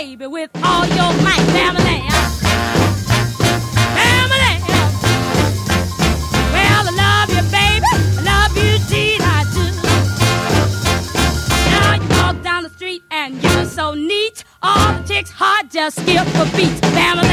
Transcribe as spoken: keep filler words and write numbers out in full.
baby, with all your might. Family, family. Well, I love you, baby. I love you, indeed, I do. Now you walk down the street and you're so neat. All the chicks' heart just skip a beat. Family.